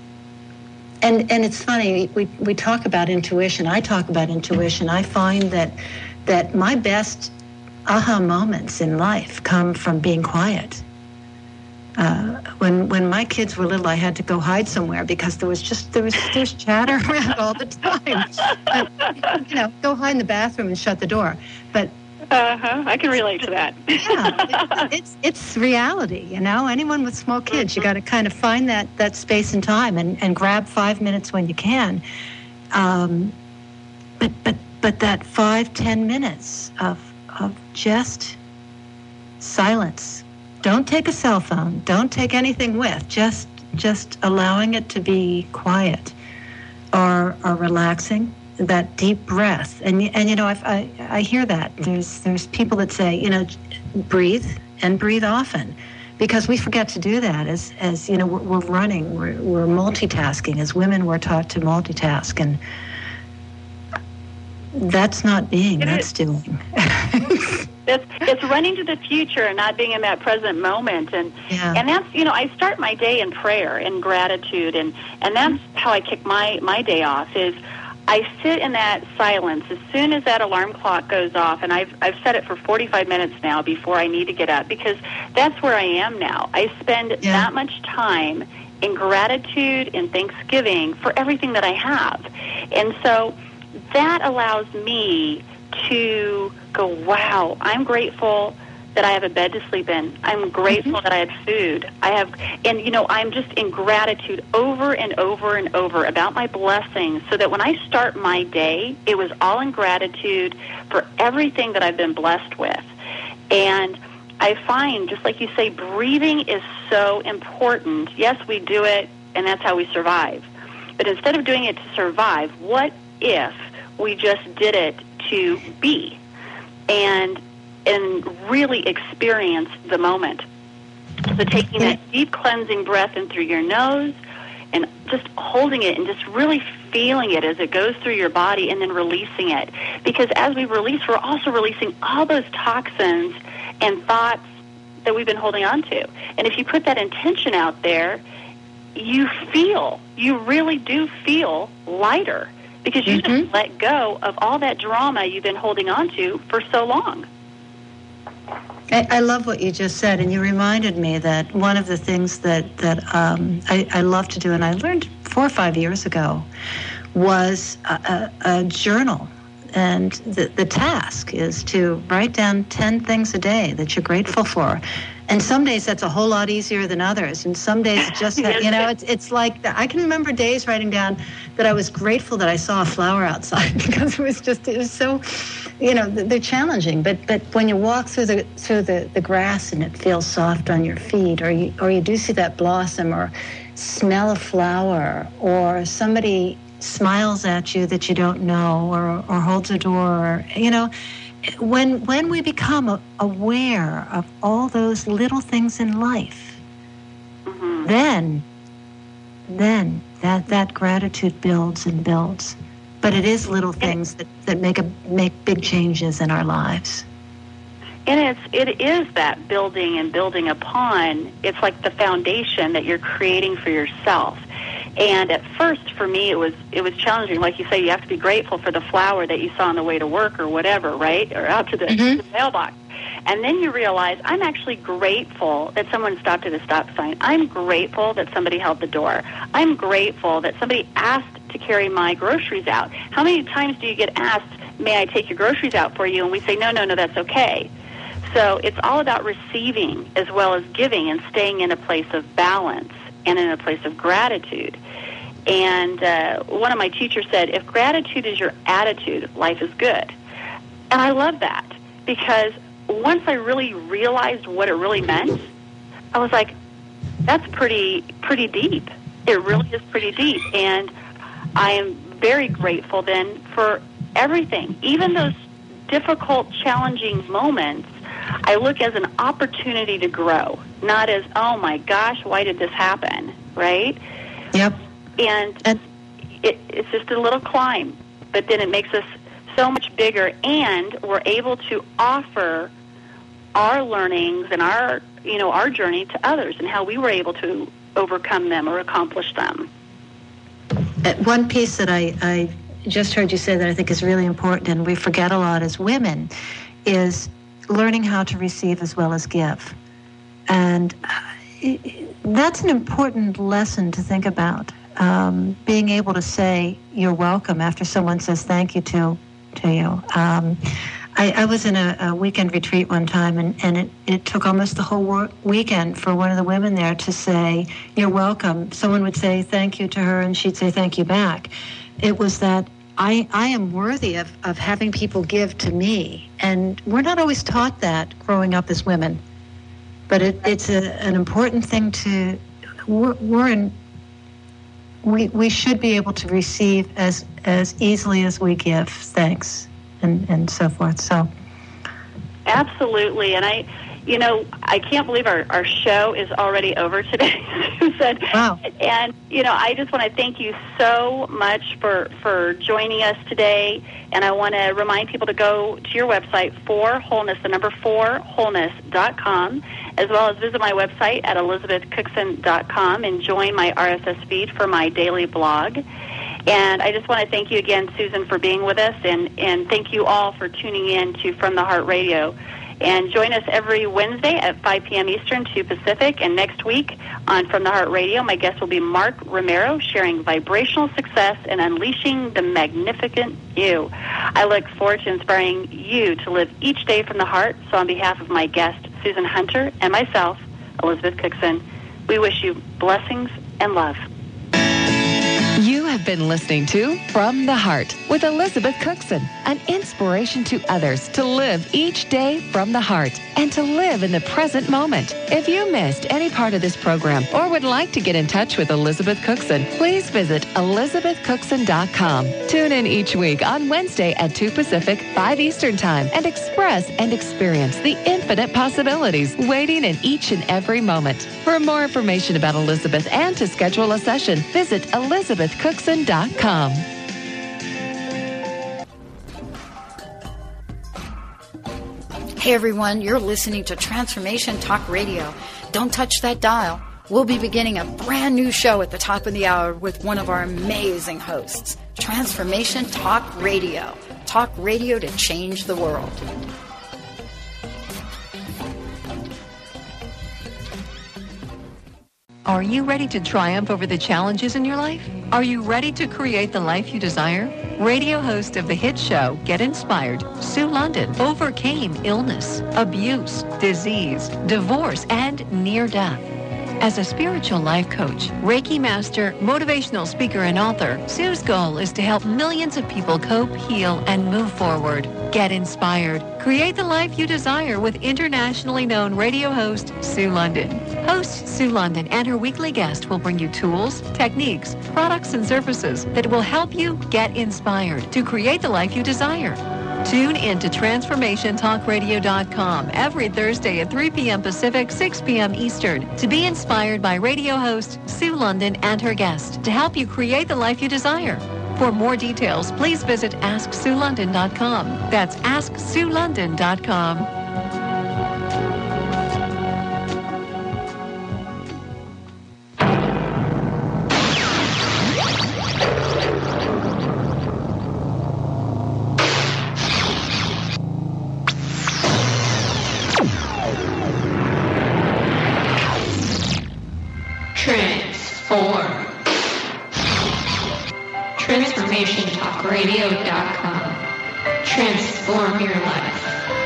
and and it's funny, we, we talk about intuition. I talk about intuition. I find that that my best aha moments in life come from being quiet. Uh, when when my kids were little, I had to go hide somewhere because there was just there was there's chatter around all the time. But, you know, go hide in the bathroom and shut the door. But Uh-huh. I can relate to that. yeah, it's it's reality, you know. Anyone with small kids, you got to kind of find that, that space and time and, and grab five minutes when you can. Um, but but but that five ten minutes of of just silence. Don't take a cell phone. Don't take anything with. Just just allowing it to be quiet, or or relaxing. That deep breath, and and you know, I, I I hear that there's there's people that say, you know, breathe and breathe often, because we forget to do that. As as you know, we're, we're running, we're we're multitasking. As women, we're taught to multitask, and that's not being, that's doing. It's, it's running to the future and not being in that present moment. And yeah. and that's, you know, I start my day in prayer and gratitude, and, and that's how I kick my, my day off, is I sit in that silence as soon as that alarm clock goes off, and I've, I've set it for forty-five minutes now before I need to get up, because that's where I am now. I spend yeah. that much time in gratitude and thanksgiving for everything that I have. And so that allows me to go, wow, I'm grateful that I have a bed to sleep in. I'm grateful mm-hmm. that I have food. I have, and you know, I'm just in gratitude over and over and over about my blessings, so that when I start my day, it was all in gratitude for everything that I've been blessed with. And I find, just like you say, breathing is so important. Yes, we do it, and that's how we survive. But instead of doing it to survive, what if we just did it to be and and really experience the moment? So taking that deep cleansing breath in through your nose and just holding it and just really feeling it as it goes through your body, and then releasing it. Because as we release, we're also releasing all those toxins and thoughts that we've been holding on to. And if you put that intention out there, you feel, you really do feel lighter, because you mm-hmm. just let go of all that drama you've been holding on to for so long. I, I love what you just said, and you reminded me that one of the things that, that um, I, I love to do, and I learned four or five years ago, was a, a, a journal. And the, the task is to write down ten things a day that you're grateful for. And some days that's a whole lot easier than others. And some days just, that, you know, it's it's like, the, I can remember days writing down that I was grateful that I saw a flower outside, because it was just, it was so, you know, they're challenging. But but when you walk through the through the, the grass and it feels soft on your feet, or you, or you do see that blossom, or smell a flower, or somebody smiles at you that you don't know, or or holds a door, or, you know, when when we become aware of all those little things in life, mm-hmm. then then that that gratitude builds and builds. But it is little things that, that make a make big changes in our lives. And it's it is that building and building upon. It's like the foundation that you're creating for yourself. And at first, for me, it was it was challenging. Like you say, you have to be grateful for the flower that you saw on the way to work or whatever, right? Or out to the, mm-hmm. to the mailbox. And then you realize, I'm actually grateful that someone stopped at a stop sign. I'm grateful that somebody held the door. I'm grateful that somebody asked to carry my groceries out. How many times do you get asked, may I take your groceries out for you? And we say, no, no, no, that's okay. So it's all about receiving as well as giving, and staying in a place of balance and in a place of gratitude. And uh, one of my teachers said, if gratitude is your attitude, life is good. And I love that, because once I really realized what it really meant, I was like, that's pretty pretty deep. It really is pretty deep. And I am very grateful then for everything. Even those difficult, challenging moments, I look as an opportunity to grow, not as, oh my gosh, why did this happen, right? Yep. And, and it, it's just a little climb, but then it makes us so much bigger, and we're able to offer our learnings and our, you know, our journey to others, and how we were able to overcome them or accomplish them. One piece that I, I just heard you say that I think is really important, and we forget a lot as women, is learning how to receive as well as give. And that's an important lesson to think about. Um, being able to say you're welcome after someone says thank you to to you. Um, I, I was in a, a weekend retreat one time, and, and it, it took almost the whole wor- weekend for one of the women there to say, you're welcome. Someone would say thank you to her, and she'd say thank you back. It was that I, I am worthy of, of having people give to me. And we're not always taught that growing up as women. But it, it's a, an important thing to, we're, we're in, we we should be able to receive as, as easily as we give thanks and, and so forth. So, absolutely. And I, you know, I can't believe our, our show is already over today, Susan. Wow. And, you know, I just want to thank you so much for, for joining us today. And I want to remind people to go to your website, for wholeness, the number four wholeness dot com, as well as visit my website at elizabeth cookson dot com and join my R S S feed for my daily blog. And I just want to thank you again, Susan, for being with us, and, and thank you all for tuning in to From the Heart Radio. And join us every Wednesday at five p.m. Eastern, two Pacific. And next week on From the Heart Radio, my guest will be Mark Romero, sharing vibrational success and unleashing the magnificent you. I look forward to inspiring you to live each day from the heart. So on behalf of my guest, Susan Hunter, and myself, Elizabeth Cookson, we wish you blessings and love. You have been listening to From the Heart with Elizabeth Cookson, an inspiration to others to live each day from the heart and to live in the present moment. If you missed any part of this program or would like to get in touch with Elizabeth Cookson, please visit elizabeth cookson dot com. Tune in each week on Wednesday at two Pacific, five Eastern Time, and express and experience the infinite possibilities waiting in each and every moment. For more information about Elizabeth and to schedule a session, visit elizabeth cookson dot com. Hey everyone, you're listening to Transformation Talk Radio. Don't touch that dial. We'll be beginning a brand new show at the top of the hour with one of our amazing hosts. Transformation Talk Radio. Talk radio to change the world. Are you ready to triumph over the challenges in your life? Are you ready to create the life you desire? Radio host of the hit show, Get Inspired, Sue London, overcame illness, abuse, disease, divorce, and near death. As a spiritual life coach, Reiki master, motivational speaker, and author, Sue's goal is to help millions of people cope, heal, and move forward. Get inspired. Create the life you desire with internationally known radio host Sue London. Host Sue London and her weekly guest will bring you tools, techniques, products, and services that will help you get inspired to create the life you desire. Tune in to transformation talk radio dot com every Thursday at three p.m. Pacific, six p.m. Eastern to be inspired by radio host Sue London and her guest to help you create the life you desire. For more details, please visit ask sue london dot com. That's ask sue london dot com. Transform. transformation talk radio dot com. Transform your life.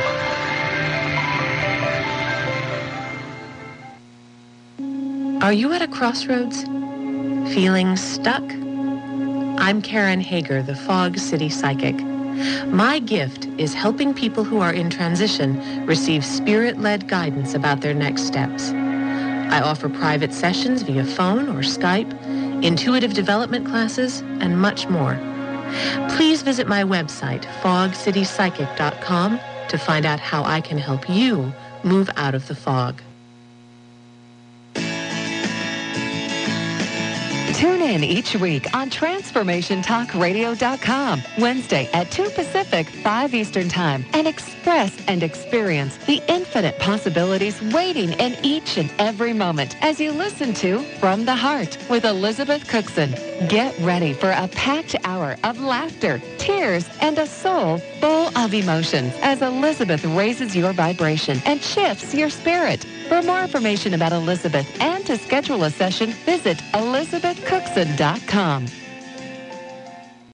Are you at a crossroads? Feeling stuck? I'm Karen Hager, the Fog City Psychic. My gift is helping people who are in transition receive spirit-led guidance about their next steps. I offer private sessions via phone or Skype, intuitive development classes, and much more. Please visit my website, fog city psychic dot com, to find out how I can help you move out of the fog. Tune in each week on transformation talk radio dot com, Wednesday at two Pacific, five Eastern Time, and express and experience the infinite possibilities waiting in each and every moment as you listen to From the Heart with Elizabeth Cookson. Get ready for a packed hour of laughter, tears, and a soul full of emotions as Elizabeth raises your vibration and shifts your spirit. For more information about Elizabeth and to schedule a session, visit elizabeth cookson dot com.